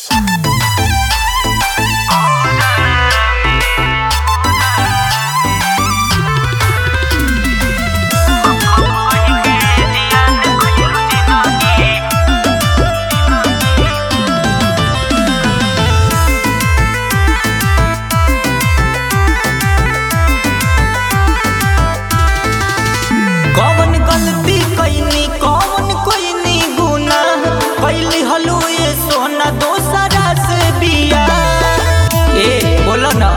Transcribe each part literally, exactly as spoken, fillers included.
कौन गलती कैनी कौन कोइनी गुनाह कैली हलू ये सोना दोसरा से बिया। ए बोलो ना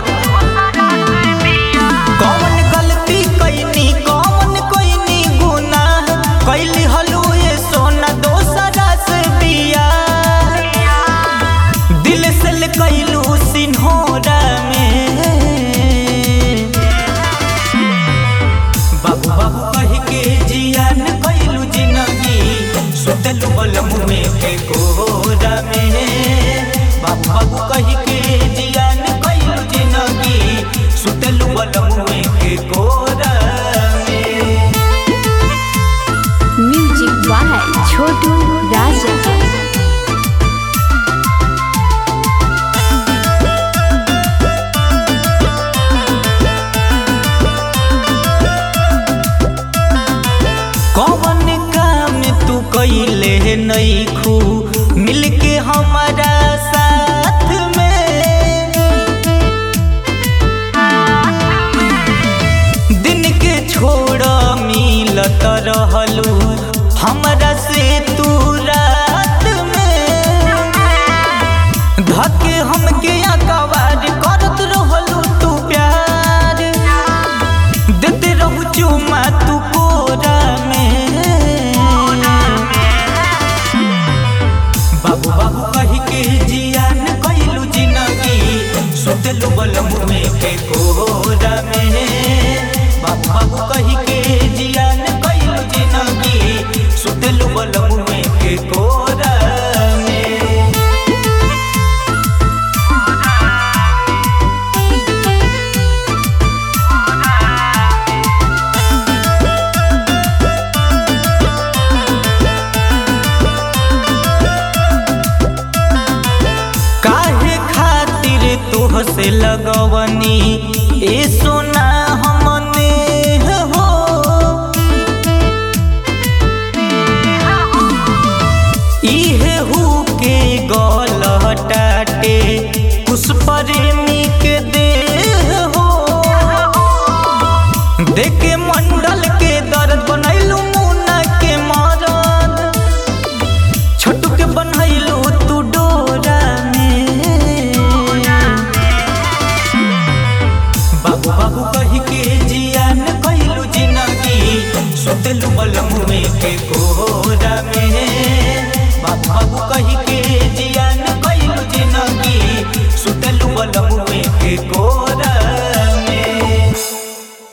कौन गलती कैनी कौन कोइनी गुनाह कैली हलू ये सोना दोसरा से बिया। दिल से कैलू सिन्होरा में बाबू बाबू कह के जियान कैलू जिंदगी सुतलू बलम में के कोरा में। बाबू बाबू कह के जियान कैलू जिंदगी सुतलू बलम में के कोरा में। Music by Chhotu Raja. कौन काम तू कैले नइखू मिलके हमारा साथ में। दिन के छोड़ मिलत रहलू हमरा से तू रात में। धके हमके अकबार करत रहलू तू प्यार देते रहू चुमा तू कोरा में। बाबू बाबू कह के जियान कैलू जिंदगी सुतलू बलम में के कोरा में। बाबू बाबू कह के जियान कैलू जिंदगी सुतलू बलम में के कोरा में। काहे खातिर तोह से लगवनी ए सोना हमने हो। इहे हु के गलटाटे उस प्रेमी के देह हो। देखे मंडल के दर्द बनैलू मुन्ना के मरद छोटू के बनैलू तू डोरा में। बाबू बाबू कह के जियान कैलू जिंदगी सुतलू बलम में के कोरा में। बाबू बाबू कह